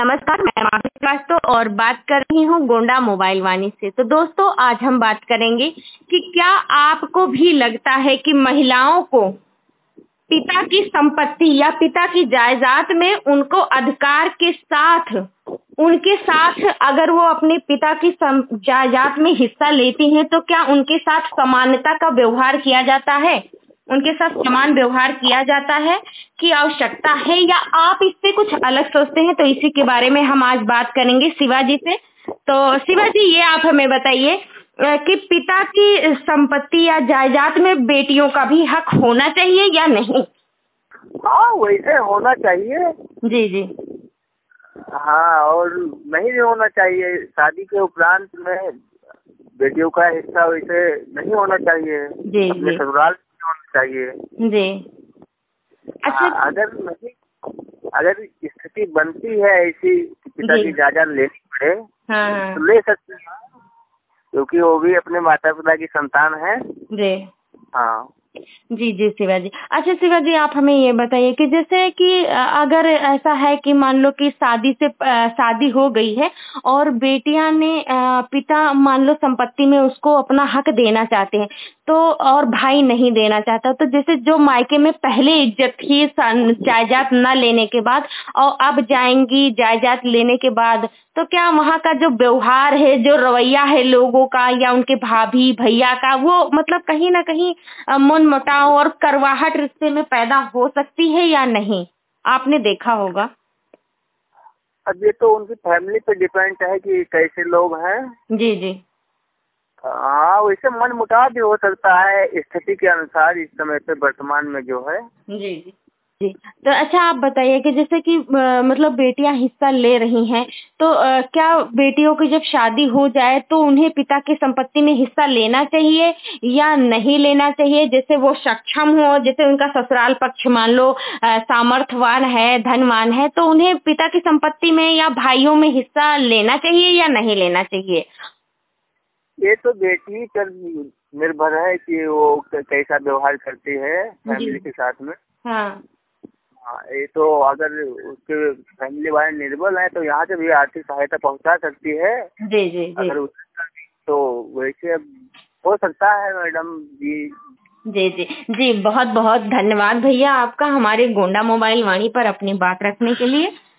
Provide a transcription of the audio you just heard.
नमस्कार, मैं माधवी श्रीवास्तव और बात कर रही हूँ गोंडा मोबाइल वाणी से। तो दोस्तों, आज हम बात करेंगे कि क्या आपको भी लगता है कि महिलाओं को पिता की संपत्ति या पिता की जायदाद में उनको अधिकार के साथ उनके साथ अगर वो अपने पिता की जायदाद में हिस्सा लेती हैं तो क्या उनके साथ समानता का व्यवहार किया जाता है, उनके साथ समान व्यवहार किया जाता है की आवश्यकता है, या आप इससे कुछ अलग सोचते हैं? तो इसी के बारे में हम आज बात करेंगे शिवाजी से। तो शिवाजी, ये आप हमें बताइए कि पिता की संपत्ति या जायदाद में बेटियों का भी हक होना चाहिए या नहीं? हाँ, वैसे होना चाहिए। जी जी। हाँ, और नहीं भी होना चाहिए। शादी के उपरांत में बेटियों का हिस्सा वैसे नहीं होना चाहिए। जी अपने जी ससुराल में होना चाहिए। जी। अच्छा। अगर स्थिति बनती है ऐसी कि पिता जी। की जायदाद लेनी पड़े हाँ तो ले सकते हैं, क्योंकि वो भी अपने माता पिता की संतान है। जी हाँ जी जी शिवाजी। अच्छा शिवाजी, आप हमें ये बताइए कि जैसे कि अगर ऐसा है कि मान लो कि शादी हो गई है और बेटियां ने पिता मान लो संपत्ति में उसको अपना हक देना चाहते हैं तो और भाई नहीं देना चाहता, तो जैसे जो मायके में पहले इज्जत थी जायदाद न लेने के बाद और अब जाएंगी जायदाद लेने के बाद, तो क्या वहाँ का जो व्यवहार है, जो रवैया है लोगों का या उनके भाभी भैया का, वो मतलब कहीं ना कहीं मनमुटाव और करवाहट रिश्ते में पैदा हो सकती है या नहीं? आपने देखा होगा। अब ये तो उनकी फैमिली पे डिपेंड है कि कैसे लोग हैं। जी जी हाँ, वैसे मन मुटाव भी हो सकता है स्थिति के अनुसार इस समय पे वर्तमान में जो है। जी जी जी। तो अच्छा आप बताइए कि जैसे कि मतलब बेटियां हिस्सा ले रही हैं तो क्या बेटियों की जब शादी हो जाए तो उन्हें पिता की संपत्ति में हिस्सा लेना चाहिए या नहीं लेना चाहिए? जैसे वो सक्षम हो, जैसे उनका ससुराल पक्ष मान लो सामर्थ्यवान है, धनवान है, तो उन्हें पिता की संपत्ति में या भाइयों में हिस्सा लेना चाहिए या नहीं लेना चाहिए? ये तो बेटी पर निर्भर है कि वो कैसा व्यवहार करती है जी। फैमिली के साथ में। हाँ हाँ, ये तो अगर उसके फैमिली वाले निर्बल है तो यहाँ से भी आर्थिक सहायता पहुँचा सकती है। जी जी जी अगर तो वैसे अब हो सकता है मैडम जी। जी जी जी। बहुत बहुत धन्यवाद भैया आपका हमारे गोंडा मोबाइल वाणी पर अपनी बात रखने के लिए।